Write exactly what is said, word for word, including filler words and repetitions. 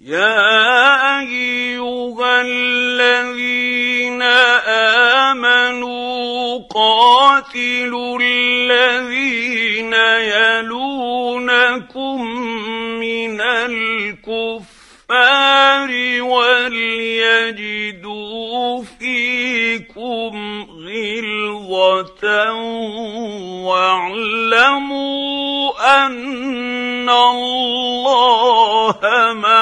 يَا أَيُّهَا الَّذِينَ آمَنُوا قَاتِلُوا الَّذِينَ يَلُونَكُم مِّنَ الْكُفَّارِ وَلْيَجِدُوا فِيكُمْ غِلْظَةً وَاعْلَمُوا أَنَّ اللَّهَ مَعَ